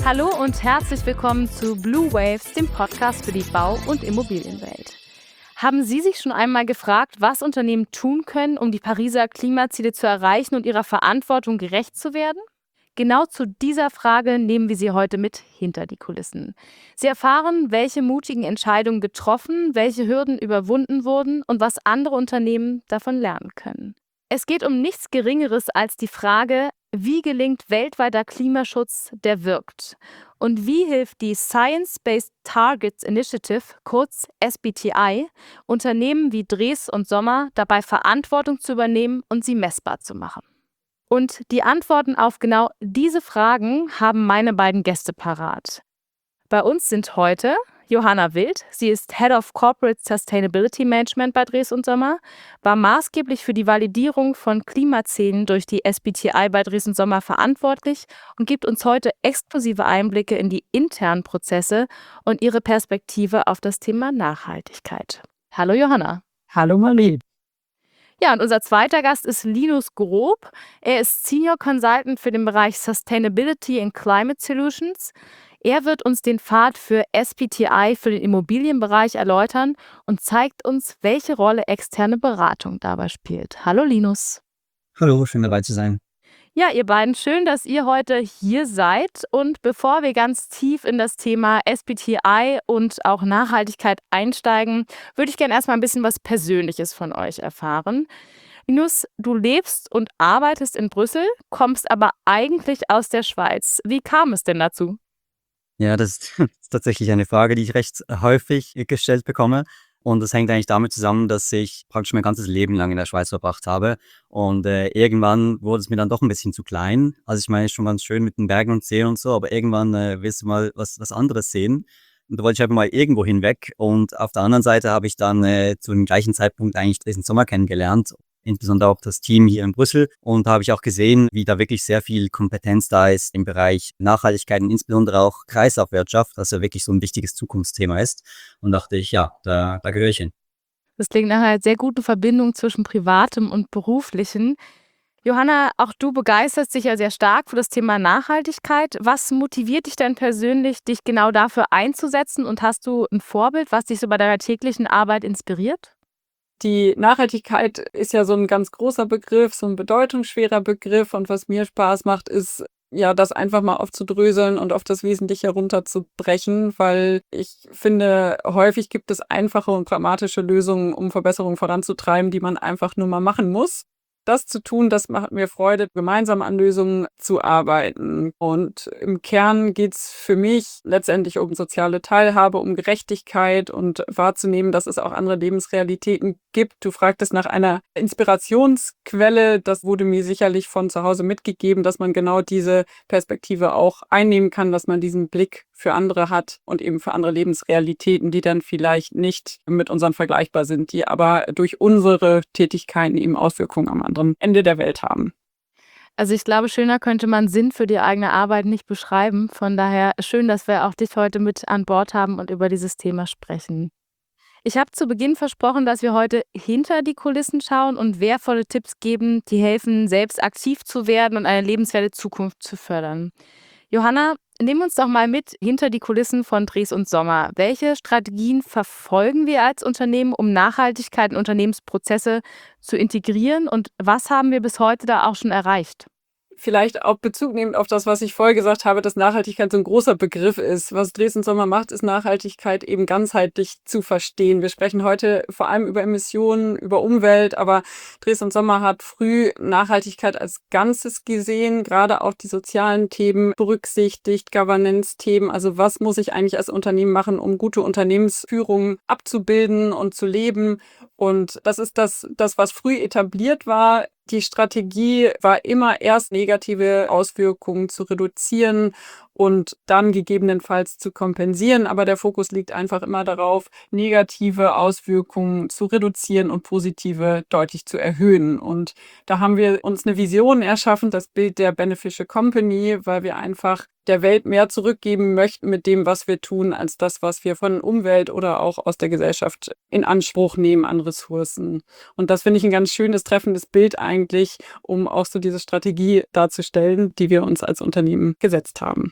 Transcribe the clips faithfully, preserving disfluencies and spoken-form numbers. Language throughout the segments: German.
Hallo und herzlich willkommen zu Blue Waves, dem Podcast für die Bau- und Immobilienwelt. Haben Sie sich schon einmal gefragt, was Unternehmen tun können, um die Pariser Klimaziele zu erreichen und ihrer Verantwortung gerecht zu werden? Genau zu dieser Frage nehmen wir Sie heute mit hinter die Kulissen. Sie erfahren, welche mutigen Entscheidungen getroffen, welche Hürden überwunden wurden und was andere Unternehmen davon lernen können. Es geht um nichts Geringeres als die Frage, wie gelingt weltweiter Klimaschutz, der wirkt? Und wie hilft die Science-Based Targets Initiative, kurz S B T I, Unternehmen wie Dres und Sommer dabei, Verantwortung zu übernehmen und sie messbar zu machen? Und die Antworten auf genau diese Fragen haben meine beiden Gäste parat. Bei uns sind heute Johanna Wild. Sie ist Head of Corporate Sustainability Management bei Dres und Sommer, war maßgeblich für die Validierung von Klimazielen durch die S B T I bei Dres und Sommer verantwortlich und gibt uns heute exklusive Einblicke in die internen Prozesse und ihre Perspektive auf das Thema Nachhaltigkeit. Hallo Johanna. Hallo Marlene. Ja, und unser zweiter Gast ist Linus Grob. Er ist Senior Consultant für den Bereich Sustainability and Climate Solutions. Er wird uns den Pfad für S B T I für den Immobilienbereich erläutern und zeigt uns, welche Rolle externe Beratung dabei spielt. Hallo Linus. Hallo, schön dabei zu sein. Ja, ihr beiden, schön, dass ihr heute hier seid. Und bevor wir ganz tief in das Thema S B T I und auch Nachhaltigkeit einsteigen, würde ich gerne erstmal ein bisschen was Persönliches von euch erfahren. Linus, du lebst und arbeitest in Brüssel, kommst aber eigentlich aus der Schweiz. Wie kam es denn dazu? Ja, das ist tatsächlich eine Frage, die ich recht häufig gestellt bekomme. Und das hängt eigentlich damit zusammen, dass ich praktisch mein ganzes Leben lang in der Schweiz verbracht habe. Und äh, irgendwann wurde es mir dann doch ein bisschen zu klein. Also ich meine, schon ganz schön mit den Bergen und Seen und so, aber irgendwann äh, willst du mal was, was anderes sehen. Und da wollte ich einfach mal irgendwo hinweg. Und auf der anderen Seite habe ich dann äh, zu dem gleichen Zeitpunkt eigentlich Dres und Sommer kennengelernt. Insbesondere auch das Team hier in Brüssel. Und da habe ich auch gesehen, wie da wirklich sehr viel Kompetenz da ist im Bereich Nachhaltigkeit und insbesondere auch Kreislaufwirtschaft, was ja wirklich so ein wichtiges Zukunftsthema ist. Und dachte ich, ja, da, da gehöre ich hin. Das klingt nach einer sehr guten Verbindung zwischen Privatem und Beruflichem. Johanna, auch du begeisterst dich ja sehr stark für das Thema Nachhaltigkeit. Was motiviert dich denn persönlich, dich genau dafür einzusetzen? Und hast du ein Vorbild, was dich so bei deiner täglichen Arbeit inspiriert? Die Nachhaltigkeit ist ja so ein ganz großer Begriff, so ein bedeutungsschwerer Begriff. Und was mir Spaß macht, ist, ja, das einfach mal aufzudröseln und auf das Wesentliche herunterzubrechen, weil ich finde, häufig gibt es einfache und pragmatische Lösungen, um Verbesserungen voranzutreiben, die man einfach nur mal machen muss. Das zu tun, das macht mir Freude, gemeinsam an Lösungen zu arbeiten. Und im Kern geht es für mich letztendlich um soziale Teilhabe, um Gerechtigkeit und wahrzunehmen, dass es auch andere Lebensrealitäten gibt. Du fragtest nach einer Inspirationsquelle. Das wurde mir sicherlich von zu Hause mitgegeben, dass man genau diese Perspektive auch einnehmen kann, dass man diesen Blick für andere hat und eben für andere Lebensrealitäten, die dann vielleicht nicht mit unseren vergleichbar sind, die aber durch unsere Tätigkeiten eben Auswirkungen am anderen Ende der Welt haben. Also ich glaube, schöner könnte man Sinn für die eigene Arbeit nicht beschreiben. Von daher schön, dass wir auch dich heute mit an Bord haben und über dieses Thema sprechen. Ich habe zu Beginn versprochen, dass wir heute hinter die Kulissen schauen und wertvolle Tipps geben, die helfen, selbst aktiv zu werden und eine lebenswerte Zukunft zu fördern. Johanna, nimm uns doch mal mit hinter die Kulissen von Dres und Sommer. Welche Strategien verfolgen wir als Unternehmen, um Nachhaltigkeit in Unternehmensprozesse zu integrieren und was haben wir bis heute da auch schon erreicht? Vielleicht auch Bezug nehmend auf das, was ich vorher gesagt habe, dass Nachhaltigkeit so ein großer Begriff ist. Was Dres und Sommer macht, ist Nachhaltigkeit eben ganzheitlich zu verstehen. Wir sprechen heute vor allem über Emissionen, über Umwelt, aber Dres und Sommer hat früh Nachhaltigkeit als Ganzes gesehen, gerade auch die sozialen Themen berücksichtigt, Governance-Themen. Also was muss ich eigentlich als Unternehmen machen, um gute Unternehmensführung abzubilden und zu leben? Und das ist das, das, was früh etabliert war. Die Strategie war immer erst negative Auswirkungen zu reduzieren und dann gegebenenfalls zu kompensieren. Aber der Fokus liegt einfach immer darauf, negative Auswirkungen zu reduzieren und positive deutlich zu erhöhen. Und da haben wir uns eine Vision erschaffen, das Bild der Beneficial Company, weil wir einfach der Welt mehr zurückgeben möchten mit dem, was wir tun, als das, was wir von Umwelt oder auch aus der Gesellschaft in Anspruch nehmen an Ressourcen. Und das finde ich ein ganz schönes, treffendes Bild eigentlich, um auch so diese Strategie darzustellen, die wir uns als Unternehmen gesetzt haben.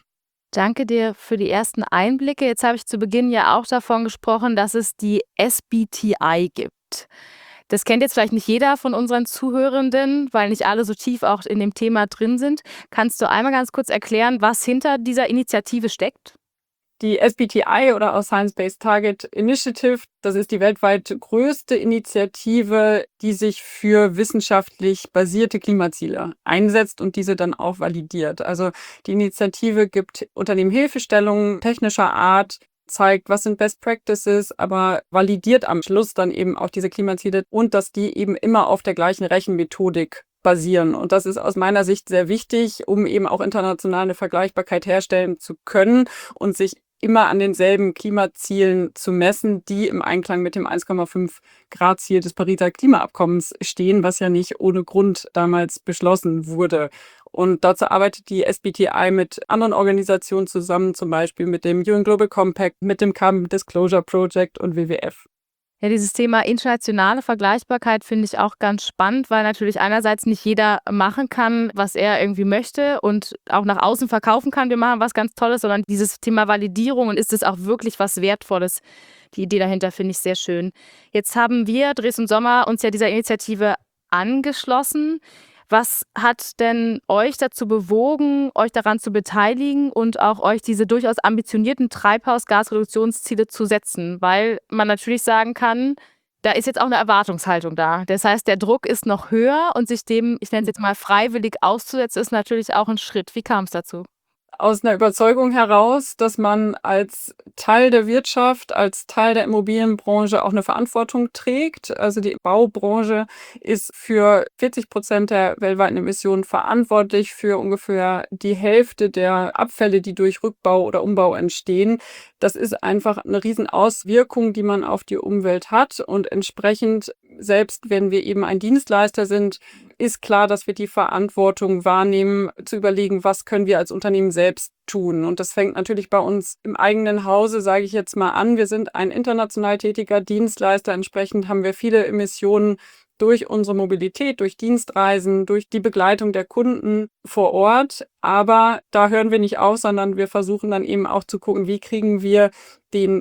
Danke dir für die ersten Einblicke. Jetzt habe ich zu Beginn ja auch davon gesprochen, dass es die S B T I gibt. Das kennt jetzt vielleicht nicht jeder von unseren Zuhörenden, weil nicht alle so tief auch in dem Thema drin sind. Kannst du einmal ganz kurz erklären, was hinter dieser Initiative steckt? Die S B T I oder auch Science-Based Target Initiative, das ist die weltweit größte Initiative, die sich für wissenschaftlich basierte Klimaziele einsetzt und diese dann auch validiert. Also die Initiative gibt Unternehmen Hilfestellungen technischer Art, zeigt, was sind Best Practices, aber validiert am Schluss dann eben auch diese Klimaziele und dass die eben immer auf der gleichen Rechenmethodik basieren. Und das ist aus meiner Sicht sehr wichtig, um eben auch international eine Vergleichbarkeit herstellen zu können und sich immer an denselben Klimazielen zu messen, die im Einklang mit dem eins Komma fünf Grad Ziel des Pariser Klimaabkommens stehen, was ja nicht ohne Grund damals beschlossen wurde. Und dazu arbeitet die S B T I mit anderen Organisationen zusammen, zum Beispiel mit dem U N Global Compact, mit dem Carbon Disclosure Project und W W F. Ja, dieses Thema internationale Vergleichbarkeit finde ich auch ganz spannend, weil natürlich einerseits nicht jeder machen kann, was er irgendwie möchte und auch nach außen verkaufen kann, wir machen was ganz Tolles, sondern dieses Thema Validierung und ist es auch wirklich was Wertvolles. Die Idee dahinter finde ich sehr schön. Jetzt haben wir, Dres und Sommer, uns ja dieser Initiative angeschlossen. Was hat denn euch dazu bewogen, euch daran zu beteiligen und auch euch diese durchaus ambitionierten Treibhausgasreduktionsziele zu setzen? Weil man natürlich sagen kann, da ist jetzt auch eine Erwartungshaltung da. Das heißt, der Druck ist noch höher und sich dem, ich nenne es jetzt mal freiwillig auszusetzen, ist natürlich auch ein Schritt. Wie kam es dazu? Aus einer Überzeugung heraus, dass man als Teil der Wirtschaft, als Teil der Immobilienbranche auch eine Verantwortung trägt. Also die Baubranche ist für vierzig Prozent der weltweiten Emissionen verantwortlich, für ungefähr die Hälfte der Abfälle, die durch Rückbau oder Umbau entstehen. Das ist einfach eine Riesenauswirkung, die man auf die Umwelt hat. Und entsprechend, selbst wenn wir eben ein Dienstleister sind, ist klar, dass wir die Verantwortung wahrnehmen, zu überlegen, was können wir als Unternehmen selbst tun. Und das fängt natürlich bei uns im eigenen Hause, sage ich jetzt mal an. Wir sind ein international tätiger Dienstleister. Entsprechend haben wir viele Emissionen durch unsere Mobilität, durch Dienstreisen, durch die Begleitung der Kunden vor Ort. Aber da hören wir nicht auf, sondern wir versuchen dann eben auch zu gucken, wie kriegen wir den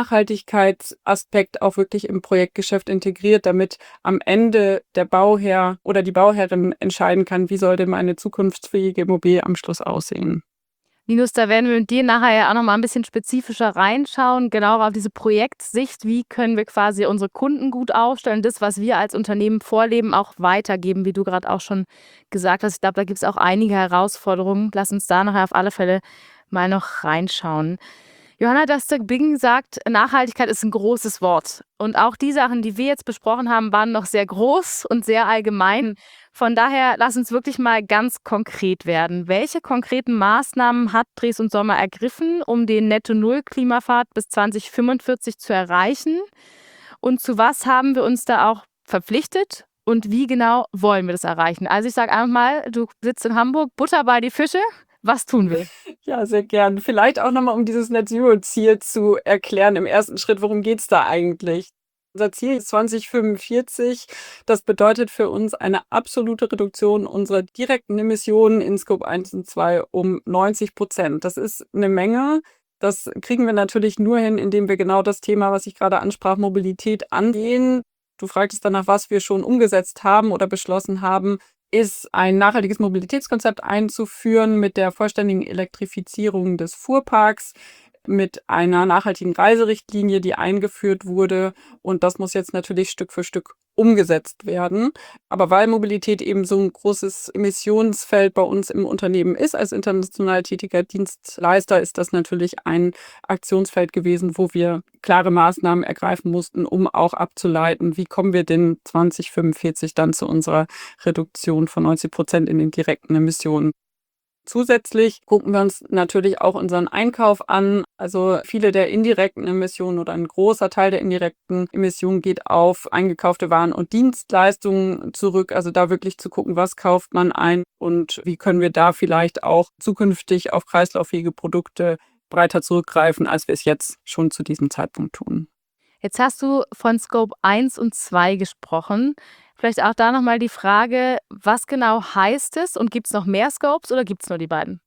Nachhaltigkeitsaspekt auch wirklich im Projektgeschäft integriert, damit am Ende der Bauherr oder die Bauherrin entscheiden kann, wie soll denn meine zukunftsfähige Immobilie am Schluss aussehen. Linus, da werden wir mit dir nachher ja auch noch mal ein bisschen spezifischer reinschauen, genau auf diese Projektsicht. Wie können wir quasi unsere Kunden gut aufstellen, das, was wir als Unternehmen vorleben, auch weitergeben, wie du gerade auch schon gesagt hast. Ich glaube, da gibt es auch einige Herausforderungen. Lass uns da nachher auf alle Fälle mal noch reinschauen. Johanna Dastak-Bing sagt, Nachhaltigkeit ist ein großes Wort. Und auch die Sachen, die wir jetzt besprochen haben, waren noch sehr groß und sehr allgemein. Von daher, lass uns wirklich mal ganz konkret werden. Welche konkreten Maßnahmen hat Dres und Sommer ergriffen, um den Netto-Null-Klimapfad bis zwanzig fünfundvierzig zu erreichen? Und zu was haben wir uns da auch verpflichtet? Und wie genau wollen wir das erreichen? Also ich sage einfach mal, du sitzt in Hamburg, Butter bei die Fische. Was tun wir? Ja, sehr gern. Vielleicht auch nochmal, um dieses Net-Zero-Ziel zu erklären im ersten Schritt, worum geht es da eigentlich? Unser Ziel ist zwanzig fünfundvierzig. Das bedeutet für uns eine absolute Reduktion unserer direkten Emissionen in Scope eins und zwei um neunzig Prozent. Das ist eine Menge. Das kriegen wir natürlich nur hin, indem wir genau das Thema, was ich gerade ansprach, Mobilität angehen. Du fragtest danach, was wir schon umgesetzt haben oder beschlossen haben, ist ein nachhaltiges Mobilitätskonzept einzuführen mit der vollständigen Elektrifizierung des Fuhrparks, mit einer nachhaltigen Reiserichtlinie, die eingeführt wurde. Und das muss jetzt natürlich Stück für Stück umgesetzt werden. Aber weil Mobilität eben so ein großes Emissionsfeld bei uns im Unternehmen ist, als international tätiger Dienstleister, ist das natürlich ein Aktionsfeld gewesen, wo wir klare Maßnahmen ergreifen mussten, um auch abzuleiten, wie kommen wir denn zwanzig fünfundvierzig dann zu unserer Reduktion von neunzig Prozent in den direkten Emissionen. Zusätzlich gucken wir uns natürlich auch unseren Einkauf an. Also viele der indirekten Emissionen oder ein großer Teil der indirekten Emissionen geht auf eingekaufte Waren und Dienstleistungen zurück. Also da wirklich zu gucken, was kauft man ein und wie können wir da vielleicht auch zukünftig auf kreislauffähige Produkte breiter zurückgreifen, als wir es jetzt schon zu diesem Zeitpunkt tun. Jetzt hast du von Scope eins und zwei gesprochen. Vielleicht auch da nochmal die Frage, was genau heißt es und gibt es noch mehr Scopes oder gibt es nur die beiden?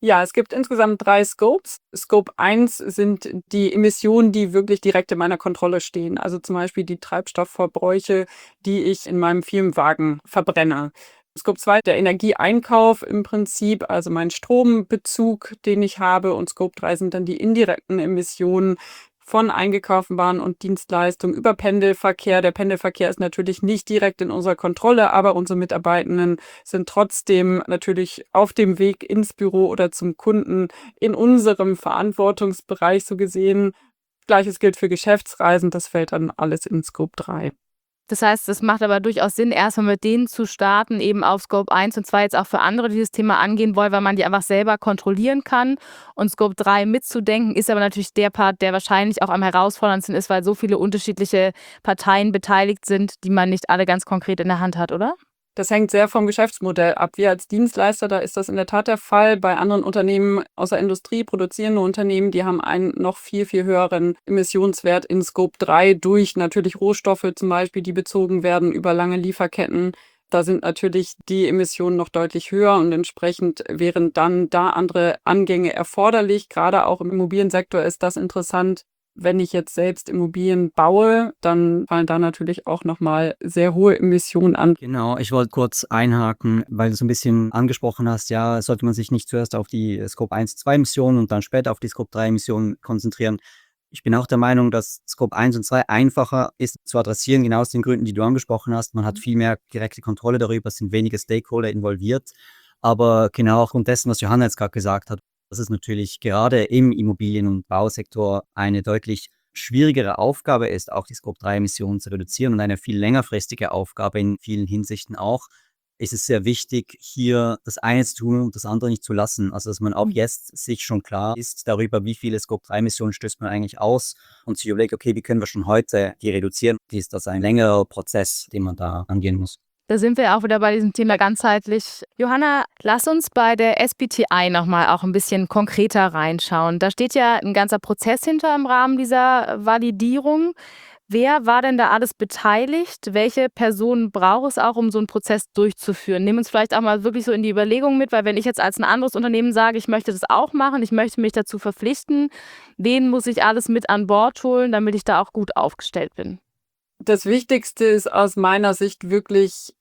Ja, es gibt insgesamt drei Scopes. Scope eins sind die Emissionen, die wirklich direkt in meiner Kontrolle stehen. Also zum Beispiel die Treibstoffverbräuche, die ich in meinem Firmenwagen verbrenne. Scope zwei, der Energieeinkauf im Prinzip, also mein Strombezug, den ich habe. Und Scope drei sind dann die indirekten Emissionen von eingekauften Waren und Dienstleistungen über Pendelverkehr. Der Pendelverkehr ist natürlich nicht direkt in unserer Kontrolle, aber unsere Mitarbeitenden sind trotzdem natürlich auf dem Weg ins Büro oder zum Kunden in unserem Verantwortungsbereich so gesehen. Gleiches gilt für Geschäftsreisen, das fällt dann alles in Scope drei. Das heißt, es macht aber durchaus Sinn, erstmal mit denen zu starten, eben auf Scope eins und zwei jetzt auch für andere, die das Thema angehen wollen, weil man die einfach selber kontrollieren kann. Und Scope drei mitzudenken, ist aber natürlich der Part, der wahrscheinlich auch am herausforderndsten ist, weil so viele unterschiedliche Parteien beteiligt sind, die man nicht alle ganz konkret in der Hand hat, oder? Das hängt sehr vom Geschäftsmodell ab. Wir als Dienstleister, da ist das in der Tat der Fall. Bei anderen Unternehmen aus der Industrie, produzierende Unternehmen, die haben einen noch viel, viel höheren Emissionswert in Scope drei durch natürlich Rohstoffe zum Beispiel, die bezogen werden über lange Lieferketten. Da sind natürlich die Emissionen noch deutlich höher und entsprechend wären dann da andere Angänge erforderlich. Gerade auch im Immobiliensektor ist das interessant. Wenn ich jetzt selbst Immobilien baue, dann fallen da natürlich auch nochmal sehr hohe Emissionen an. Genau, ich wollte kurz einhaken, weil du so ein bisschen angesprochen hast, ja, sollte man sich nicht zuerst auf die Scope eins, zwei Emissionen und dann später auf die Scope drei Emissionen konzentrieren. Ich bin auch der Meinung, dass Scope eins und zwei einfacher ist zu adressieren, genau aus den Gründen, die du angesprochen hast. Man hat viel mehr direkte Kontrolle darüber, es sind weniger Stakeholder involviert. Aber genau aufgrund dessen, was Johanna jetzt gerade gesagt hat, das ist natürlich gerade im Immobilien- und Bausektor eine deutlich schwierigere Aufgabe ist, auch die Scope drei Emissionen zu reduzieren und eine viel längerfristige Aufgabe in vielen Hinsichten auch, ist es sehr wichtig, hier das eine zu tun und das andere nicht zu lassen. Also, dass man auch jetzt sich schon klar ist darüber, wie viele Scope drei Emissionen stößt man eigentlich aus und sich überlegt, okay, wie können wir schon heute die reduzieren? Ist das ein längerer Prozess, den man da angehen muss? Da sind wir auch wieder bei diesem Thema ganzheitlich. Johanna, lass uns bei der S B T I nochmal auch ein bisschen konkreter reinschauen. Da steht ja ein ganzer Prozess hinter im Rahmen dieser Validierung. Wer war denn da alles beteiligt? Welche Personen braucht es auch, um so einen Prozess durchzuführen? Nimm uns vielleicht auch mal wirklich so in die Überlegung mit, weil wenn ich jetzt als ein anderes Unternehmen sage, ich möchte das auch machen, ich möchte mich dazu verpflichten, wen muss ich alles mit an Bord holen, damit ich da auch gut aufgestellt bin? Das Wichtigste ist aus meiner Sicht wirklich,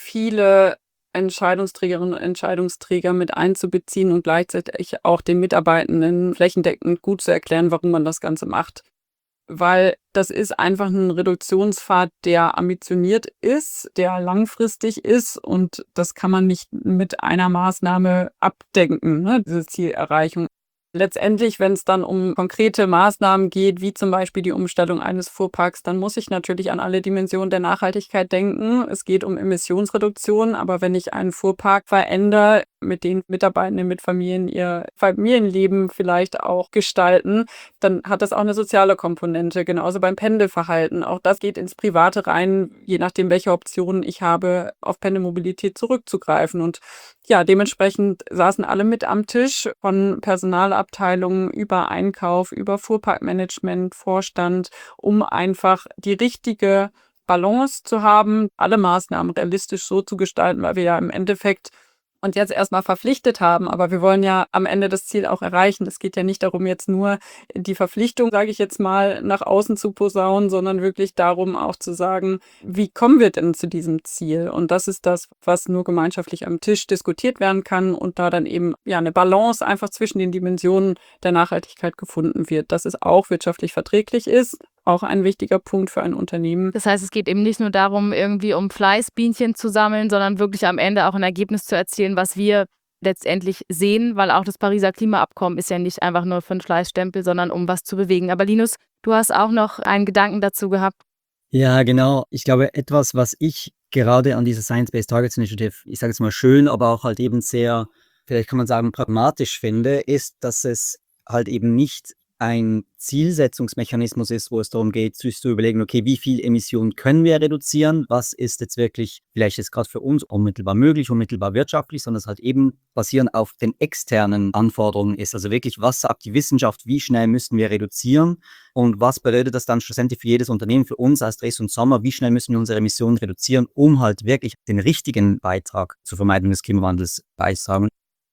viele Entscheidungsträgerinnen und Entscheidungsträger mit einzubeziehen und gleichzeitig auch den Mitarbeitenden flächendeckend gut zu erklären, warum man das Ganze macht. Weil das ist einfach ein Reduktionspfad, der ambitioniert ist, der langfristig ist und das kann man nicht mit einer Maßnahme abdenken, ne, diese Zielerreichung. Letztendlich, wenn es dann um konkrete Maßnahmen geht, wie zum Beispiel die Umstellung eines Fuhrparks, dann muss ich natürlich an alle Dimensionen der Nachhaltigkeit denken. Es geht um Emissionsreduktion, aber wenn ich einen Fuhrpark verändere, mit den Mitarbeitenden, mit Familien ihr Familienleben vielleicht auch gestalten, dann hat das auch eine soziale Komponente, genauso beim Pendelverhalten. Auch das geht ins Private rein, je nachdem, welche Optionen ich habe, auf Pendelmobilität zurückzugreifen. Und ja, dementsprechend saßen alle mit am Tisch, von Personalabteilungen über Einkauf, über Fuhrparkmanagement, Vorstand, um einfach die richtige Balance zu haben, alle Maßnahmen realistisch so zu gestalten, weil wir ja im Endeffekt und jetzt erstmal verpflichtet haben, aber wir wollen ja am Ende das Ziel auch erreichen. Es geht ja nicht darum, jetzt nur die Verpflichtung, sage ich jetzt mal, nach außen zu posaunen, sondern wirklich darum auch zu sagen, wie kommen wir denn zu diesem Ziel? Und das ist das, was nur gemeinschaftlich am Tisch diskutiert werden kann und da dann eben ja eine Balance einfach zwischen den Dimensionen der Nachhaltigkeit gefunden wird, dass es auch wirtschaftlich verträglich ist. Auch ein wichtiger Punkt für ein Unternehmen. Das heißt, es geht eben nicht nur darum, irgendwie um Fleißbienchen zu sammeln, sondern wirklich am Ende auch ein Ergebnis zu erzielen, was wir letztendlich sehen, weil auch das Pariser Klimaabkommen ist ja nicht einfach nur für einen Fleißstempel, sondern um was zu bewegen. Aber Linus, du hast auch noch einen Gedanken dazu gehabt. Ja, genau. Ich glaube, etwas, was ich gerade an dieser Science-Based Targets Initiative, ich sage es mal schön, aber auch halt eben sehr, vielleicht kann man sagen, pragmatisch finde, ist, dass es halt eben nicht ein Zielsetzungsmechanismus ist, wo es darum geht, sich zu überlegen, okay, wie viel Emissionen können wir reduzieren? Was ist jetzt wirklich, vielleicht ist gerade für uns unmittelbar möglich, unmittelbar wirtschaftlich, sondern es halt eben basierend auf den externen Anforderungen ist. Also wirklich, was sagt die Wissenschaft, wie schnell müssen wir reduzieren? Und was bedeutet das dann schlussendlich für jedes Unternehmen, für uns als Dres und Sommer, wie schnell müssen wir unsere Emissionen reduzieren, um halt wirklich den richtigen Beitrag zur Vermeidung des Klimawandels beizutragen?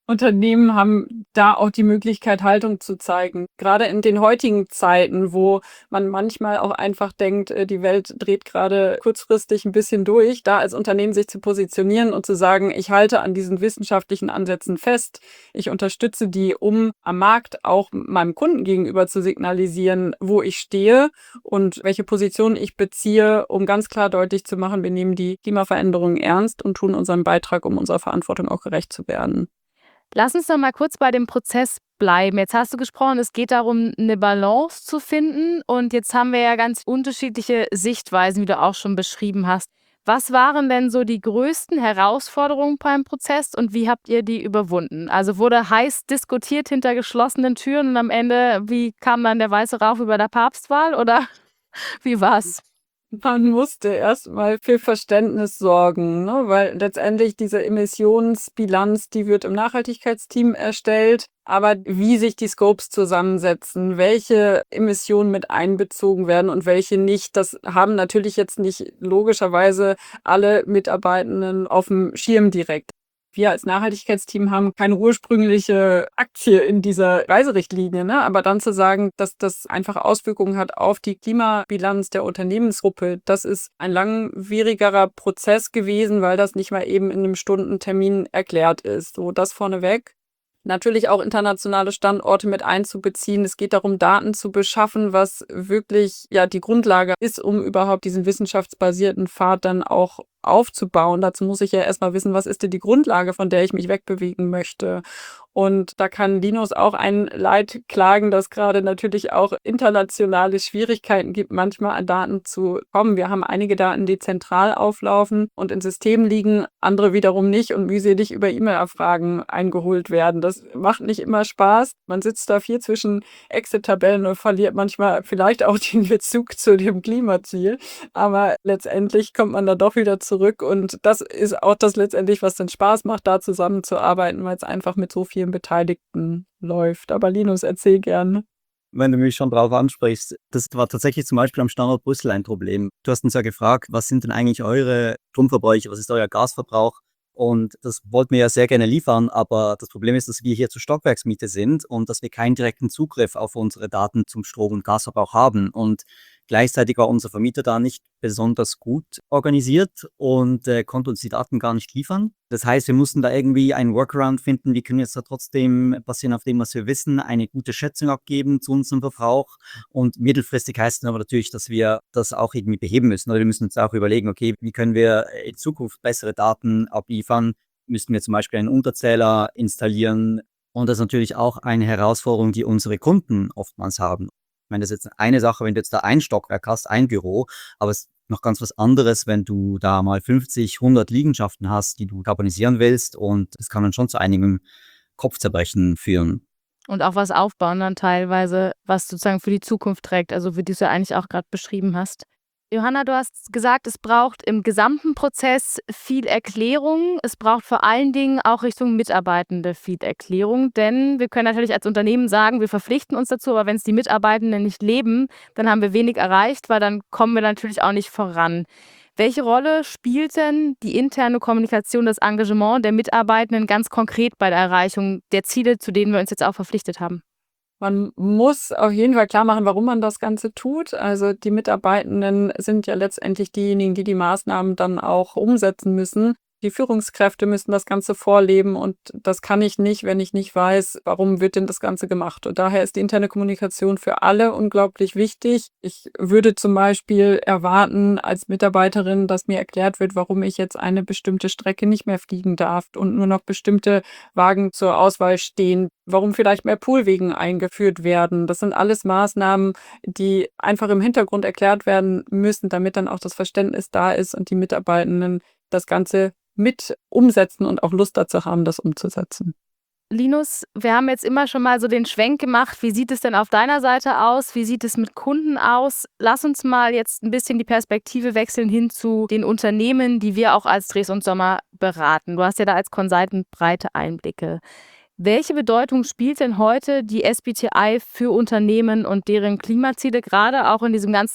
Unternehmen haben da auch die Möglichkeit, Haltung zu zeigen. Gerade in den heutigen Zeiten, wo man manchmal auch einfach denkt, äh, die Welt dreht gerade kurzfristig ein bisschen durch, da als Unternehmen sich zu positionieren und zu sagen, ich halte an diesen wissenschaftlichen Ansätzen fest, ich unterstütze die, um am Markt auch meinem Kunden gegenüber zu signalisieren, wo ich stehe und welche Position ich beziehe, um ganz klar deutlich zu machen, wir nehmen die Klimaveränderungen ernst und tun unseren Beitrag, um unserer Verantwortung auch gerecht zu werden. Lass uns noch mal kurz bei dem Prozess bleiben. Jetzt hast du gesprochen, es geht darum, eine Balance zu finden. Und jetzt haben wir ja ganz unterschiedliche Sichtweisen, wie du auch schon beschrieben hast. Was waren denn so die größten Herausforderungen beim Prozess und wie habt ihr die überwunden? Also wurde heiß diskutiert hinter geschlossenen Türen und am Ende, wie kam dann der weiße Rauch über der Papstwahl oder wie war's? Man musste erst mal für Verständnis sorgen, ne? Weil letztendlich diese Emissionsbilanz, die wird im Nachhaltigkeitsteam erstellt. Aber wie sich die Scopes zusammensetzen, welche Emissionen mit einbezogen werden und welche nicht, das haben natürlich jetzt nicht logischerweise alle Mitarbeitenden auf dem Schirm direkt. Wir als Nachhaltigkeitsteam haben keine ursprüngliche Aktie in dieser Reiserichtlinie, ne? Aber dann zu sagen, dass das einfach Auswirkungen hat auf die Klimabilanz der Unternehmensgruppe, das ist ein langwierigerer Prozess gewesen, weil das nicht mal eben in einem Stundentermin erklärt ist. So, das vorneweg. Natürlich auch internationale Standorte mit einzubeziehen. Es geht darum, Daten zu beschaffen, was wirklich ja die Grundlage ist, um überhaupt diesen wissenschaftsbasierten Pfad dann auch aufzubauen. Dazu muss ich ja erstmal wissen, was ist denn die Grundlage, von der ich mich wegbewegen möchte. Und da kann Linus auch ein Leid klagen, dass gerade natürlich auch internationale Schwierigkeiten gibt, manchmal an Daten zu kommen. Wir haben einige Daten, die zentral auflaufen und in Systemen liegen, andere wiederum nicht und mühselig über E-Mail-Abfragen eingeholt werden. Das macht nicht immer Spaß. Man sitzt da viel zwischen Excel-Tabellen und verliert manchmal vielleicht auch den Bezug zu dem Klimaziel. Aber letztendlich kommt man da doch wieder zurück und das ist auch das letztendlich, was dann Spaß macht, da zusammenzuarbeiten, weil es einfach mit so vielen Beteiligten läuft. Aber Linus, erzähl gerne. Wenn du mich schon drauf ansprichst, das war tatsächlich zum Beispiel am Standort Brüssel ein Problem. Du hast uns ja gefragt, was sind denn eigentlich eure Stromverbräuche, was ist euer Gasverbrauch? Und das wollten wir ja sehr gerne liefern, aber das Problem ist, dass wir hier zur Stockwerksmiete sind und dass wir keinen direkten Zugriff auf unsere Daten zum Strom- und Gasverbrauch haben. Und gleichzeitig war unser Vermieter da nicht besonders gut organisiert und äh, konnte uns die Daten gar nicht liefern. Das heißt, wir mussten da irgendwie einen Workaround finden. Wir können jetzt da trotzdem, basierend auf dem, was wir wissen, eine gute Schätzung abgeben zu unserem Verbrauch. Und mittelfristig heißt es aber natürlich, dass wir das auch irgendwie beheben müssen. Oder wir müssen uns auch überlegen, okay, wie können wir in Zukunft bessere Daten abliefern? Müssten wir zum Beispiel einen Unterzähler installieren? Und das ist natürlich auch eine Herausforderung, die unsere Kunden oftmals haben. Ich meine, das ist jetzt eine Sache, wenn du jetzt da ein Stockwerk hast, ein Büro, aber es ist noch ganz was anderes, wenn du da mal fünfzig, hundert Liegenschaften hast, die du karbonisieren willst, und das kann dann schon zu einigem Kopfzerbrechen führen. Und auch was aufbauen dann teilweise, was sozusagen für die Zukunft trägt, also wie du es ja eigentlich auch gerade beschrieben hast. Johanna, du hast gesagt, es braucht im gesamten Prozess viel Erklärung. Es braucht vor allen Dingen auch Richtung Mitarbeitende viel Erklärung, denn wir können natürlich als Unternehmen sagen, wir verpflichten uns dazu, aber wenn es die Mitarbeitenden nicht leben, dann haben wir wenig erreicht, weil dann kommen wir natürlich auch nicht voran. Welche Rolle spielt denn die interne Kommunikation, das Engagement der Mitarbeitenden ganz konkret bei der Erreichung der Ziele, zu denen wir uns jetzt auch verpflichtet haben? Man muss auf jeden Fall klar machen, warum man das Ganze tut. Also die Mitarbeitenden sind ja letztendlich diejenigen, die die Maßnahmen dann auch umsetzen müssen. Die Führungskräfte müssen das Ganze vorleben und das kann ich nicht, wenn ich nicht weiß, warum wird denn das Ganze gemacht. Und daher ist die interne Kommunikation für alle unglaublich wichtig. Ich würde zum Beispiel erwarten als Mitarbeiterin, dass mir erklärt wird, warum ich jetzt eine bestimmte Strecke nicht mehr fliegen darf und nur noch bestimmte Wagen zur Auswahl stehen, warum vielleicht mehr Poolwegen eingeführt werden. Das sind alles Maßnahmen, die einfach im Hintergrund erklärt werden müssen, damit dann auch das Verständnis da ist und die Mitarbeitenden das Ganze mit umsetzen und auch Lust dazu haben, das umzusetzen. Linus, wir haben jetzt immer schon mal so den Schwenk gemacht. Wie sieht es denn auf deiner Seite aus? Wie sieht es mit Kunden aus? Lass uns mal jetzt ein bisschen die Perspektive wechseln hin zu den Unternehmen, die wir auch als Dres und Sommer beraten. Du hast ja da als Consultant breite Einblicke. Welche Bedeutung spielt denn heute die S B T I für Unternehmen und deren Klimaziele, gerade auch in diesem ganzen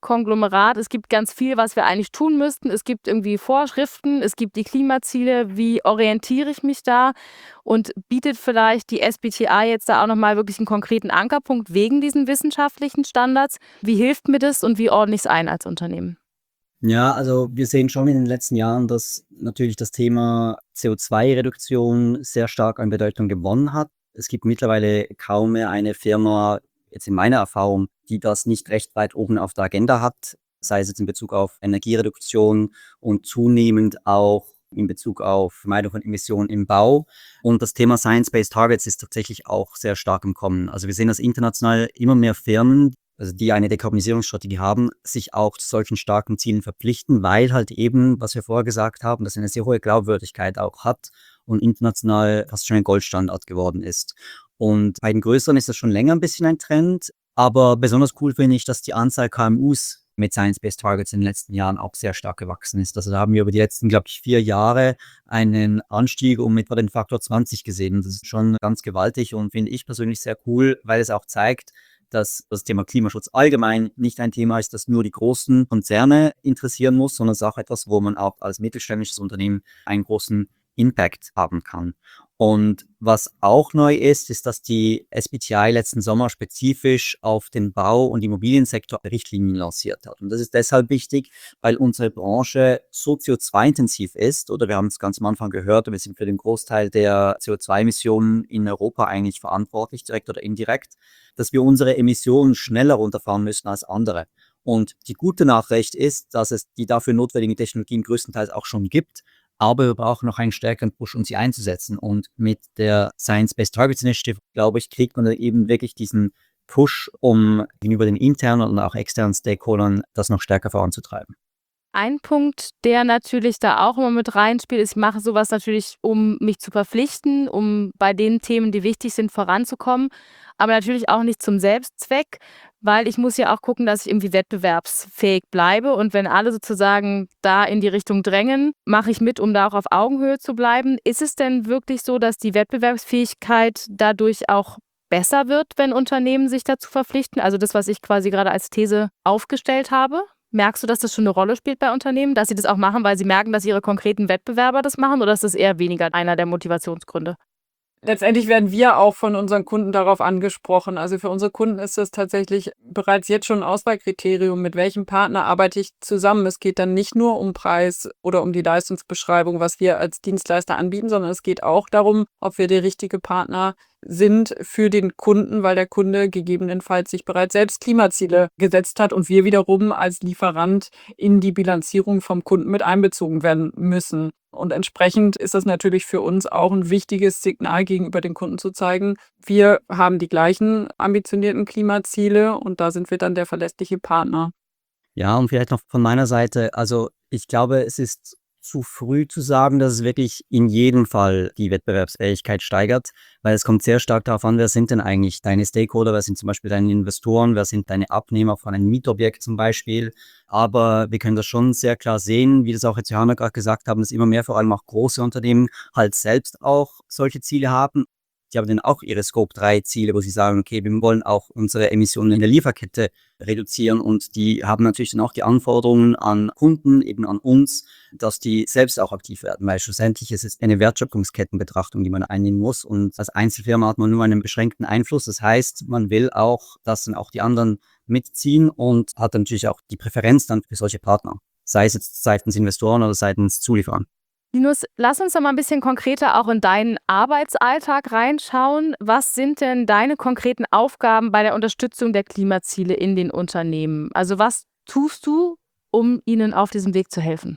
Konglomerat. Es gibt ganz viel, was wir eigentlich tun müssten. Es gibt irgendwie Vorschriften, es gibt die Klimaziele. Wie orientiere ich mich da? Und bietet vielleicht die S B T I jetzt da auch nochmal wirklich einen konkreten Ankerpunkt wegen diesen wissenschaftlichen Standards? Wie hilft mir das und wie ordne ich es ein als Unternehmen? Ja, also wir sehen schon in den letzten Jahren, dass natürlich das Thema C O zwei Reduktion sehr stark an Bedeutung gewonnen hat. Es gibt mittlerweile kaum mehr eine Firma, jetzt in meiner Erfahrung, die das nicht recht weit oben auf der Agenda hat, sei es jetzt in Bezug auf Energiereduktion und zunehmend auch in Bezug auf Vermeidung von Emissionen im Bau. Und das Thema Science-Based Targets ist tatsächlich auch sehr stark im Kommen. Also wir sehen, dass international immer mehr Firmen, also die eine Dekarbonisierungsstrategie haben, sich auch zu solchen starken Zielen verpflichten, weil halt eben, was wir vorher gesagt haben, dass eine sehr hohe Glaubwürdigkeit auch hat und international fast schon ein Goldstandard geworden ist. Und bei den größeren ist das schon länger ein bisschen ein Trend, aber besonders cool finde ich, dass die Anzahl K M Us mit Science-Based Targets in den letzten Jahren auch sehr stark gewachsen ist. Also da haben wir über die letzten, glaube ich, vier Jahre einen Anstieg um etwa den Faktor zwanzig gesehen. Das ist schon ganz gewaltig und finde ich persönlich sehr cool, weil es auch zeigt, dass das Thema Klimaschutz allgemein nicht ein Thema ist, das nur die großen Konzerne interessieren muss, sondern es ist auch etwas, wo man auch als mittelständisches Unternehmen einen großen Impact haben kann. Und was auch neu ist, ist, dass die S B T I letzten Sommer spezifisch auf den Bau- und Immobiliensektor Richtlinien lanciert hat. Und das ist deshalb wichtig, weil unsere Branche so C O zwei intensiv ist, oder wir haben es ganz am Anfang gehört, wir sind für den Großteil der C O zwei Emissionen in Europa eigentlich verantwortlich, direkt oder indirekt, dass wir unsere Emissionen schneller runterfahren müssen als andere. Und die gute Nachricht ist, dass es die dafür notwendigen Technologien größtenteils auch schon gibt, aber wir brauchen noch einen stärkeren Push, um sie einzusetzen. Und mit der Science-Based Targets Initiative, glaube ich, kriegt man dann eben wirklich diesen Push, um gegenüber den internen und auch externen Stakeholdern das noch stärker voranzutreiben. Ein Punkt, der natürlich da auch immer mit reinspielt, ist, ich mache sowas natürlich, um mich zu verpflichten, um bei den Themen, die wichtig sind, voranzukommen, aber natürlich auch nicht zum Selbstzweck, weil ich muss ja auch gucken, dass ich irgendwie wettbewerbsfähig bleibe, und wenn alle sozusagen da in die Richtung drängen, mache ich mit, um da auch auf Augenhöhe zu bleiben. Ist es denn wirklich so, dass die Wettbewerbsfähigkeit dadurch auch besser wird, wenn Unternehmen sich dazu verpflichten? Also das, was ich quasi gerade als These aufgestellt habe? Merkst du, dass das schon eine Rolle spielt bei Unternehmen, dass sie das auch machen, weil sie merken, dass ihre konkreten Wettbewerber das machen, oder ist das eher weniger einer der Motivationsgründe? Letztendlich werden wir auch von unseren Kunden darauf angesprochen. Also für unsere Kunden ist das tatsächlich bereits jetzt schon ein Auswahlkriterium, mit welchem Partner arbeite ich zusammen. Es geht dann nicht nur um Preis oder um die Leistungsbeschreibung, was wir als Dienstleister anbieten, sondern es geht auch darum, ob wir der richtige Partner sind für den Kunden, weil der Kunde gegebenenfalls sich bereits selbst Klimaziele gesetzt hat und wir wiederum als Lieferant in die Bilanzierung vom Kunden mit einbezogen werden müssen. Und entsprechend ist das natürlich für uns auch ein wichtiges Signal gegenüber den Kunden zu zeigen, wir haben die gleichen ambitionierten Klimaziele und da sind wir dann der verlässliche Partner. Ja, und vielleicht noch von meiner Seite, also ich glaube, es ist zu früh zu sagen, dass es wirklich in jedem Fall die Wettbewerbsfähigkeit steigert, weil es kommt sehr stark darauf an, wer sind denn eigentlich deine Stakeholder, wer sind zum Beispiel deine Investoren, wer sind deine Abnehmer von einem Mietobjekt zum Beispiel. Aber wir können das schon sehr klar sehen, wie das auch jetzt Johanna gerade gesagt haben, dass immer mehr, vor allem auch große Unternehmen, halt selbst auch solche Ziele haben. Die haben dann auch ihre Scope drei Ziele, wo sie sagen, okay, wir wollen auch unsere Emissionen in der Lieferkette reduzieren, und die haben natürlich dann auch die Anforderungen an Kunden, eben an uns, dass die selbst auch aktiv werden, weil schlussendlich ist es eine Wertschöpfungskettenbetrachtung, die man einnehmen muss, und als Einzelfirma hat man nur einen beschränkten Einfluss. Das heißt, man will auch, dass dann auch die anderen mitziehen und hat dann natürlich auch die Präferenz dann für solche Partner, sei es jetzt seitens Investoren oder seitens Zulieferern. Linus, lass uns doch mal ein bisschen konkreter auch in deinen Arbeitsalltag reinschauen. Was sind denn deine konkreten Aufgaben bei der Unterstützung der Klimaziele in den Unternehmen? Also was tust du, um ihnen auf diesem Weg zu helfen?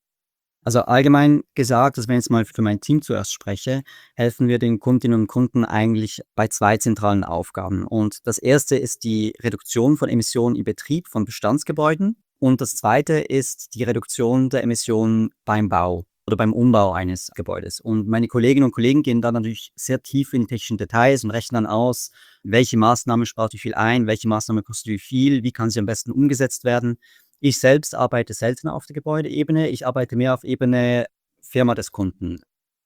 Also allgemein gesagt, dass wenn ich jetzt mal für mein Team zuerst spreche, helfen wir den Kundinnen und Kunden eigentlich bei zwei zentralen Aufgaben. Und das erste ist die Reduktion von Emissionen im Betrieb von Bestandsgebäuden. Und das zweite ist die Reduktion der Emissionen beim Bau oder beim Umbau eines Gebäudes. Und meine Kolleginnen und Kollegen gehen dann natürlich sehr tief in die technischen Details und rechnen dann aus, welche Maßnahme spart wie viel ein, welche Maßnahme kostet wie viel, wie kann sie am besten umgesetzt werden. Ich selbst arbeite seltener auf der Gebäudeebene, ich arbeite mehr auf Ebene Firma des Kunden.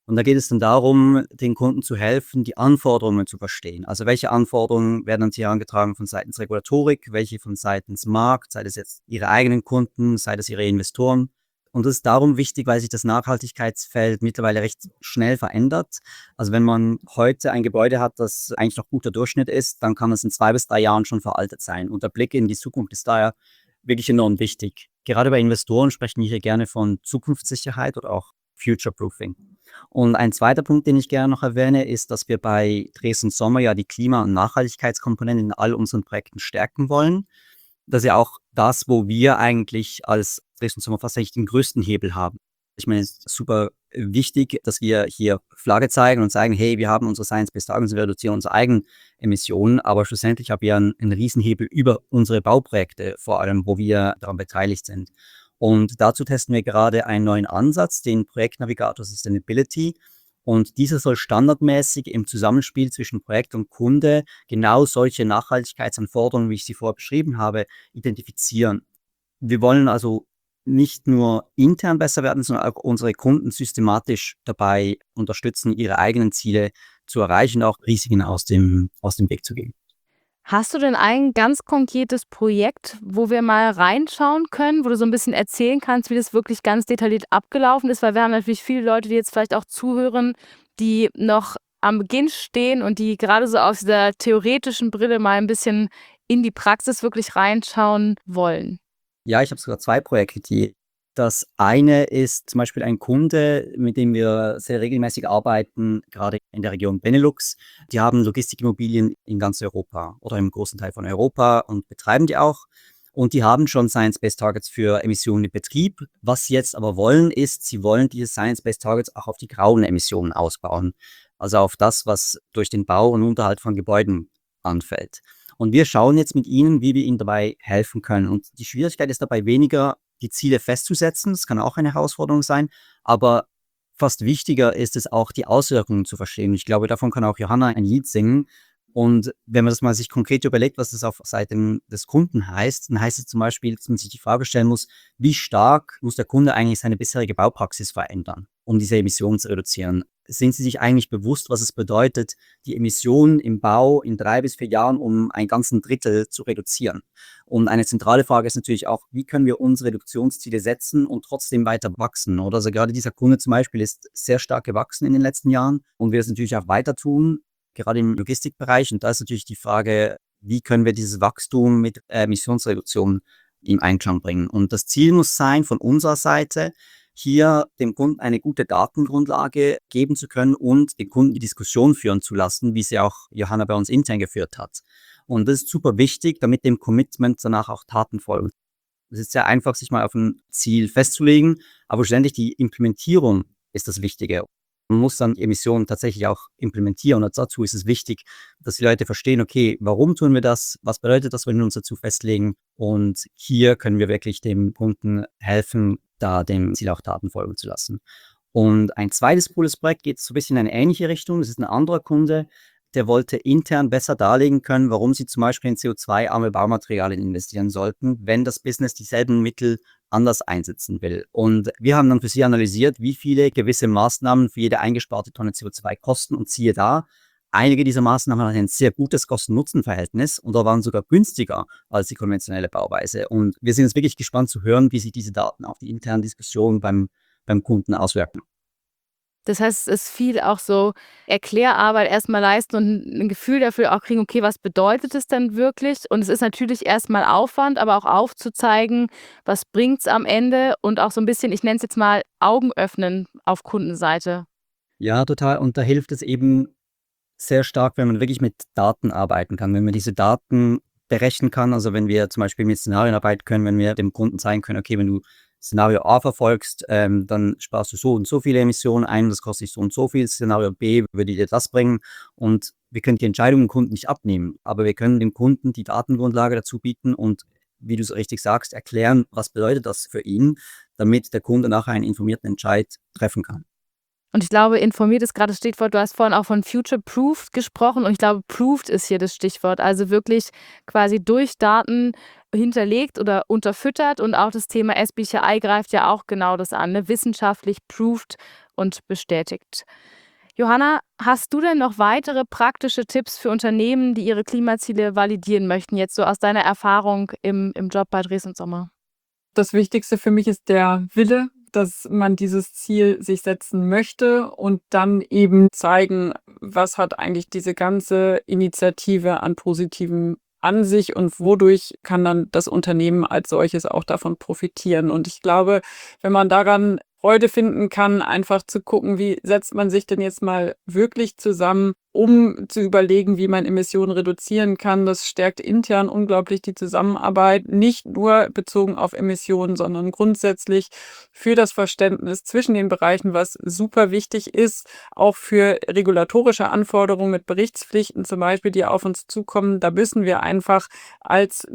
Und da geht es dann darum, den Kunden zu helfen, die Anforderungen zu verstehen. Also welche Anforderungen werden an sie herangetragen von seitens Regulatorik, welche von seitens Markt, sei das jetzt ihre eigenen Kunden, sei das ihre Investoren. Und das ist darum wichtig, weil sich das Nachhaltigkeitsfeld mittlerweile recht schnell verändert. Also wenn man heute ein Gebäude hat, das eigentlich noch guter Durchschnitt ist, dann kann es in zwei bis drei Jahren schon veraltet sein. Und der Blick in die Zukunft ist daher wirklich enorm wichtig. Gerade bei Investoren sprechen wir hier gerne von Zukunftssicherheit oder auch Future-Proofing. Und ein zweiter Punkt, den ich gerne noch erwähne, ist, dass wir bei Dresden Sommer ja die Klima- und Nachhaltigkeitskomponente in all unseren Projekten stärken wollen. Das ist ja auch das, wo wir eigentlich als Dresden Sommer fast eigentlich den größten Hebel haben. Ich meine, es ist super wichtig, dass wir hier Flagge zeigen und sagen, hey, wir haben unsere Science-Based Targets, wir reduzieren unsere eigenen Emissionen, aber schlussendlich haben wir einen, einen Riesenhebel über unsere Bauprojekte, vor allem, wo wir daran beteiligt sind. Und dazu testen wir gerade einen neuen Ansatz, den Projektnavigator Sustainability. Und dieser soll standardmäßig im Zusammenspiel zwischen Projekt und Kunde genau solche Nachhaltigkeitsanforderungen, wie ich sie vorher beschrieben habe, identifizieren. Wir wollen also nicht nur intern besser werden, sondern auch unsere Kunden systematisch dabei unterstützen, ihre eigenen Ziele zu erreichen, auch Risiken aus dem, aus dem Weg zu gehen. Hast du denn ein ganz konkretes Projekt, wo wir mal reinschauen können, wo du so ein bisschen erzählen kannst, wie das wirklich ganz detailliert abgelaufen ist? Weil wir haben natürlich viele Leute, die jetzt vielleicht auch zuhören, die noch am Beginn stehen und die gerade so aus dieser theoretischen Brille mal ein bisschen in die Praxis wirklich reinschauen wollen. Ja, ich habe sogar zwei Projekte, die das eine ist zum Beispiel ein Kunde, mit dem wir sehr regelmäßig arbeiten, gerade in der Region Benelux. Die haben Logistikimmobilien in ganz Europa oder im großen Teil von Europa und betreiben die auch. Und die haben schon Science-Based Targets für Emissionen im Betrieb. Was sie jetzt aber wollen, ist, sie wollen diese Science-Based Targets auch auf die grauen Emissionen ausbauen. Also auf das, was durch den Bau und Unterhalt von Gebäuden anfällt. Und wir schauen jetzt mit ihnen, wie wir ihnen dabei helfen können. Und die Schwierigkeit ist dabei weniger, die Ziele festzusetzen. Das kann auch eine Herausforderung sein. Aber fast wichtiger ist es auch, die Auswirkungen zu verstehen. Ich glaube, davon kann auch Johanna ein Lied singen. Und wenn man das mal sich konkret überlegt, was das auf Seiten des Kunden heißt, dann heißt es zum Beispiel, dass man sich die Frage stellen muss, wie stark muss der Kunde eigentlich seine bisherige Baupraxis verändern, um diese Emissionen zu reduzieren? Sind Sie sich eigentlich bewusst, was es bedeutet, die Emissionen im Bau in drei bis vier Jahren um ein ganzen Drittel zu reduzieren? Und eine zentrale Frage ist natürlich auch, wie können wir unsere Reduktionsziele setzen und trotzdem weiter wachsen? Oder also gerade dieser Kunde zum Beispiel ist sehr stark gewachsen in den letzten Jahren und wir es natürlich auch weiter tun, gerade im Logistikbereich. Und da ist natürlich die Frage, wie können wir dieses Wachstum mit äh, Emissionsreduktion in Einklang bringen? Und das Ziel muss sein, von unserer Seite, hier dem Kunden eine gute Datengrundlage geben zu können und den Kunden die Diskussion führen zu lassen, wie sie auch Johanna bei uns intern geführt hat. Und das ist super wichtig, damit dem Commitment danach auch Taten folgen. Es ist sehr einfach, sich mal auf ein Ziel festzulegen, aber ständig die Implementierung ist das Wichtige. Man muss dann die Emissionen tatsächlich auch implementieren und dazu ist es wichtig, dass die Leute verstehen, okay, warum tun wir das, was bedeutet das, wenn wir uns dazu festlegen und hier können wir wirklich dem Kunden helfen, da dem Ziel auch Taten folgen zu lassen. Und ein zweites cooles Projekt geht so ein bisschen in eine ähnliche Richtung, das ist ein anderer Kunde, der wollte intern besser darlegen können, warum sie zum Beispiel in C O zwei arme Baumaterialien investieren sollten, wenn das Business dieselben Mittel anders einsetzen will. Und wir haben dann für sie analysiert, wie viele gewisse Maßnahmen für jede eingesparte Tonne C O zwei kosten und siehe da, einige dieser Maßnahmen hatten ein sehr gutes Kosten-Nutzen-Verhältnis und da waren sogar günstiger als die konventionelle Bauweise. Und wir sind jetzt wirklich gespannt zu hören, wie sich diese Daten auf die internen Diskussionen beim, beim Kunden auswirken. Das heißt, es ist viel auch so Erklärarbeit erstmal leisten und ein Gefühl dafür auch kriegen, okay, was bedeutet es denn wirklich? Und es ist natürlich erstmal Aufwand, aber auch aufzuzeigen, was bringt es am Ende und auch so ein bisschen, ich nenne es jetzt mal Augen öffnen auf Kundenseite. Ja, total. Und da hilft es eben sehr stark, wenn man wirklich mit Daten arbeiten kann, wenn man diese Daten berechnen kann. Also wenn wir zum Beispiel mit Szenarien arbeiten können, wenn wir dem Kunden zeigen können, okay, wenn du Szenario A verfolgst, ähm, dann sparst du so und so viele Emissionen ein, das kostet dich so und so viel. Szenario B würde dir das bringen und wir können die Entscheidung dem Kunden nicht abnehmen, aber wir können dem Kunden die Datengrundlage dazu bieten und wie du so richtig sagst, erklären, was bedeutet das für ihn, damit der Kunde nachher einen informierten Entscheid treffen kann. Und ich glaube, informiert ist gerade das Stichwort. Du hast vorhin auch von Future-Proofed gesprochen und ich glaube, Proofed ist hier das Stichwort. Also wirklich quasi durch Daten hinterlegt oder unterfüttert und auch das Thema S B T I greift ja auch genau das an, ne? Wissenschaftlich proved und bestätigt. Johanna, hast du denn noch weitere praktische Tipps für Unternehmen, die ihre Klimaziele validieren möchten, jetzt so aus deiner Erfahrung im, im Job bei Dres und Sommer? Das Wichtigste für mich ist der Wille, dass man dieses Ziel sich setzen möchte und dann eben zeigen, was hat eigentlich diese ganze Initiative an Positivem an sich und wodurch kann dann das Unternehmen als solches auch davon profitieren. Und ich glaube, wenn man daran Freude finden kann, einfach zu gucken, wie setzt man sich denn jetzt mal wirklich zusammen, um zu überlegen, wie man Emissionen reduzieren kann. Das stärkt intern unglaublich die Zusammenarbeit, nicht nur bezogen auf Emissionen, sondern grundsätzlich für das Verständnis zwischen den Bereichen, was super wichtig ist, auch für regulatorische Anforderungen mit Berichtspflichten zum Beispiel, die auf uns zukommen. Da müssen wir einfach als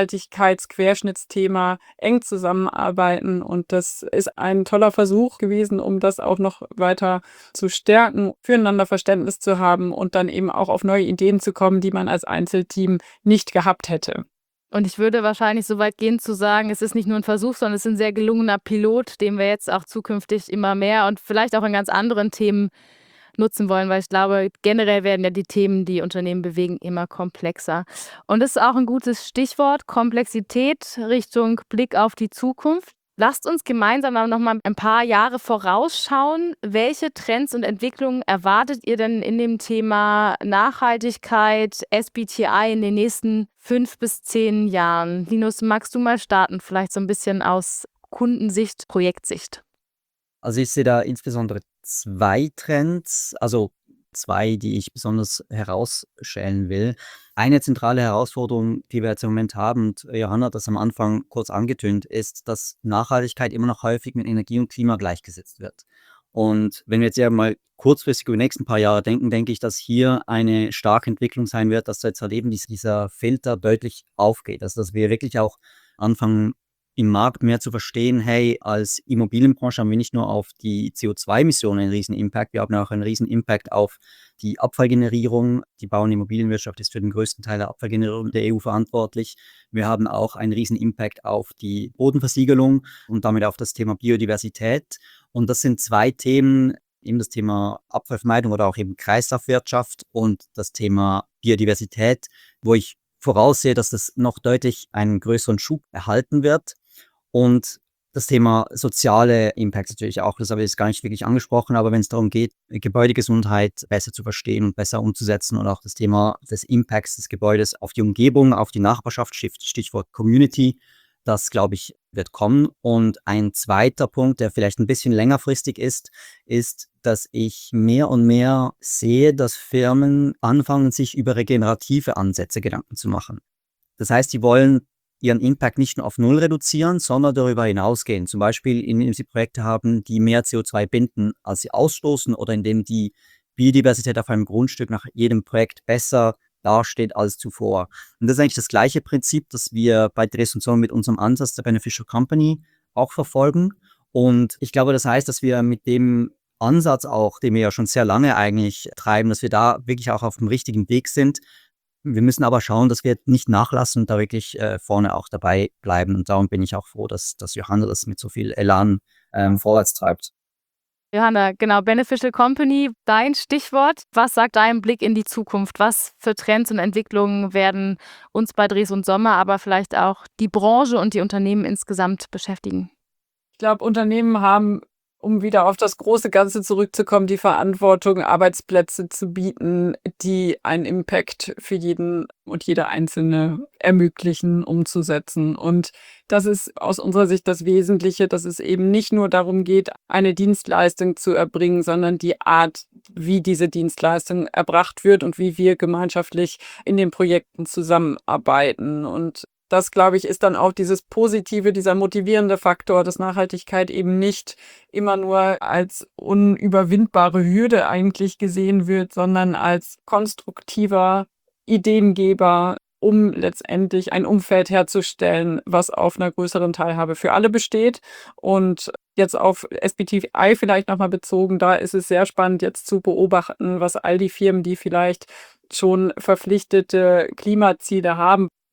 Nachhaltigkeitsquerschnittsthema eng zusammenarbeiten und das ist ein toller Versuch gewesen, um das auch noch weiter zu stärken, füreinander Verständnis zu haben und dann eben auch auf neue Ideen zu kommen, die man als Einzelteam nicht gehabt hätte. Und ich würde wahrscheinlich so weit gehen zu sagen, es ist nicht nur ein Versuch, sondern es ist ein sehr gelungener Pilot, den wir jetzt auch zukünftig immer mehr und vielleicht auch in ganz anderen Themen nutzen wollen, weil ich glaube, generell werden ja die Themen, die Unternehmen bewegen, immer komplexer. Und das ist auch ein gutes Stichwort, Komplexität Richtung Blick auf die Zukunft. Lasst uns gemeinsam noch mal ein paar Jahre vorausschauen. Welche Trends und Entwicklungen erwartet ihr denn in dem Thema Nachhaltigkeit, S B T I in den nächsten fünf bis zehn Jahren? Linus, magst du mal starten, vielleicht so ein bisschen aus Kundensicht, Projektsicht? Also ich sehe da insbesondere zwei Trends, also zwei, die ich besonders herausschälen will. Eine zentrale Herausforderung, die wir jetzt im Moment haben, und Johanna hat das am Anfang kurz angetönt, ist, dass Nachhaltigkeit immer noch häufig mit Energie und Klima gleichgesetzt wird. Und wenn wir jetzt ja mal kurzfristig über die nächsten paar Jahre denken, denke ich, dass hier eine starke Entwicklung sein wird, dass wir jetzt erleben, dass dieser Filter deutlich aufgeht. Also dass wir wirklich auch anfangen, im Markt mehr zu verstehen, hey, als Immobilienbranche haben wir nicht nur auf die C O zwei Emissionen einen riesen Impact, wir haben auch einen riesen Impact auf die Abfallgenerierung. Die Bau- und Immobilienwirtschaft ist für den größten Teil der Abfallgenerierung der E U verantwortlich. Wir haben auch einen riesen Impact auf die Bodenversiegelung und damit auf das Thema Biodiversität. Und das sind zwei Themen, eben das Thema Abfallvermeidung oder auch eben Kreislaufwirtschaft und das Thema Biodiversität, wo ich voraussehe, dass das noch deutlich einen größeren Schub erhalten wird. Und das Thema soziale Impacts natürlich auch, das habe ich jetzt gar nicht wirklich angesprochen, aber wenn es darum geht, Gebäudegesundheit besser zu verstehen und besser umzusetzen und auch das Thema des Impacts des Gebäudes auf die Umgebung, auf die Nachbarschaft, Stichwort Community, das, glaube ich, wird kommen. Und ein zweiter Punkt, der vielleicht ein bisschen längerfristig ist, ist, dass ich mehr und mehr sehe, dass Firmen anfangen, sich über regenerative Ansätze Gedanken zu machen. Das heißt, sie wollen ihren Impact nicht nur auf Null reduzieren, sondern darüber hinausgehen. Zum Beispiel, indem sie Projekte haben, die mehr C O zwei binden, als sie ausstoßen, oder indem die Biodiversität auf einem Grundstück nach jedem Projekt besser dasteht als zuvor. Und das ist eigentlich das gleiche Prinzip, das wir bei Dres und Sommer mit unserem Ansatz der Beneficial Company auch verfolgen. Und ich glaube, das heißt, dass wir mit dem Ansatz auch, den wir ja schon sehr lange eigentlich treiben, dass wir da wirklich auch auf dem richtigen Weg sind. Wir müssen aber schauen, dass wir nicht nachlassen und da wirklich äh, vorne auch dabei bleiben. Und darum bin ich auch froh, dass, dass Johanna das mit so viel Elan ähm, vorwärts treibt. Johanna, genau, Beneficial Company, dein Stichwort. Was sagt dein Blick in die Zukunft? Was für Trends und Entwicklungen werden uns bei Dres und Sommer, aber vielleicht auch die Branche und die Unternehmen insgesamt beschäftigen? Ich glaube, Unternehmen haben, um wieder auf das große Ganze zurückzukommen, die Verantwortung, Arbeitsplätze zu bieten, die einen Impact für jeden und jede Einzelne ermöglichen, umzusetzen. Und das ist aus unserer Sicht das Wesentliche, dass es eben nicht nur darum geht, eine Dienstleistung zu erbringen, sondern die Art, wie diese Dienstleistung erbracht wird und wie wir gemeinschaftlich in den Projekten zusammenarbeiten. Und das, glaube ich, ist dann auch dieses Positive, dieser motivierende Faktor, dass Nachhaltigkeit eben nicht immer nur als unüberwindbare Hürde eigentlich gesehen wird, sondern als konstruktiver Ideengeber, um letztendlich ein Umfeld herzustellen, was auf einer größeren Teilhabe für alle besteht. Und jetzt auf S B T I vielleicht nochmal bezogen, da ist es sehr spannend jetzt zu beobachten, was all die Firmen, die vielleicht schon verpflichtete Klimaziele haben,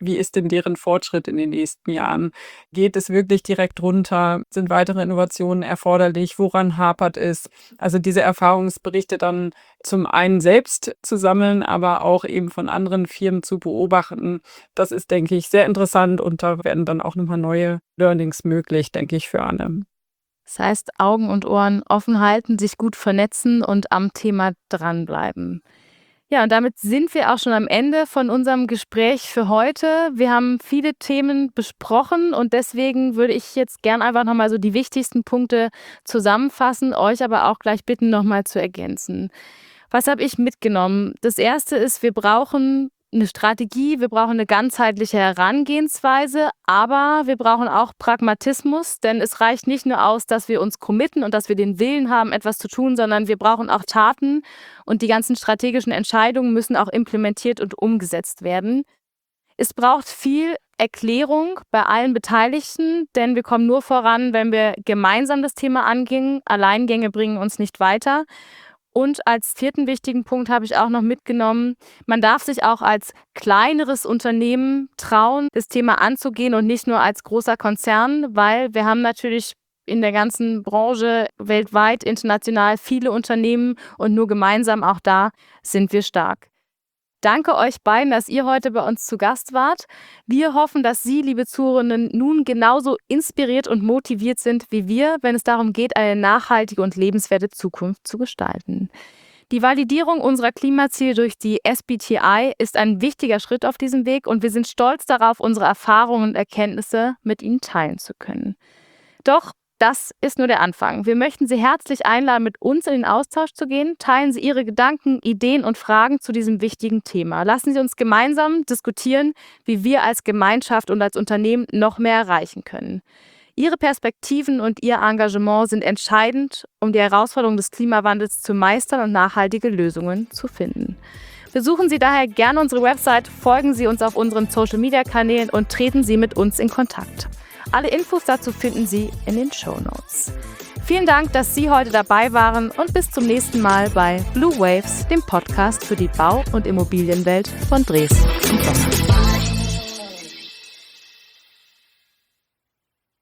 wie ist denn deren Fortschritt in den nächsten Jahren? Geht es wirklich direkt runter? Sind weitere Innovationen erforderlich? Woran hapert es? Also diese Erfahrungsberichte dann zum einen selbst zu sammeln, aber auch eben von anderen Firmen zu beobachten. Das ist, denke ich, sehr interessant und da werden dann auch nochmal neue Learnings möglich, denke ich, für alle. Das heißt, Augen und Ohren offen halten, sich gut vernetzen und am Thema dranbleiben. Ja, und damit sind wir auch schon am Ende von unserem Gespräch für heute. Wir haben viele Themen besprochen und deswegen würde ich jetzt gern einfach nochmal so die wichtigsten Punkte zusammenfassen, euch aber auch gleich bitten, nochmal zu ergänzen. Was habe ich mitgenommen? Das erste ist, wir brauchen eine Strategie, wir brauchen eine ganzheitliche Herangehensweise, aber wir brauchen auch Pragmatismus, denn es reicht nicht nur aus, dass wir uns committen und dass wir den Willen haben, etwas zu tun, sondern wir brauchen auch Taten und die ganzen strategischen Entscheidungen müssen auch implementiert und umgesetzt werden. Es braucht viel Erklärung bei allen Beteiligten, denn wir kommen nur voran, wenn wir gemeinsam das Thema angehen. Alleingänge bringen uns nicht weiter. Und als vierten wichtigen Punkt habe ich auch noch mitgenommen, man darf sich auch als kleineres Unternehmen trauen, das Thema anzugehen und nicht nur als großer Konzern, weil wir haben natürlich in der ganzen Branche weltweit, international viele Unternehmen und nur gemeinsam auch da sind wir stark. Danke euch beiden, dass ihr heute bei uns zu Gast wart. Wir hoffen, dass Sie, liebe Zuhörerinnen, nun genauso inspiriert und motiviert sind wie wir, wenn es darum geht, eine nachhaltige und lebenswerte Zukunft zu gestalten. Die Validierung unserer Klimaziele durch die S B T I ist ein wichtiger Schritt auf diesem Weg und wir sind stolz darauf, unsere Erfahrungen und Erkenntnisse mit Ihnen teilen zu können. Doch das ist nur der Anfang. Wir möchten Sie herzlich einladen, mit uns in den Austausch zu gehen. Teilen Sie Ihre Gedanken, Ideen und Fragen zu diesem wichtigen Thema. Lassen Sie uns gemeinsam diskutieren, wie wir als Gemeinschaft und als Unternehmen noch mehr erreichen können. Ihre Perspektiven und Ihr Engagement sind entscheidend, um die Herausforderungen des Klimawandels zu meistern und nachhaltige Lösungen zu finden. Besuchen Sie daher gerne unsere Website, folgen Sie uns auf unseren Social-Media-Kanälen und treten Sie mit uns in Kontakt. Alle Infos dazu finden Sie in den Shownotes. Vielen Dank, dass Sie heute dabei waren und bis zum nächsten Mal bei Blue Waves, dem Podcast für die Bau- und Immobilienwelt von Dres und Sommer.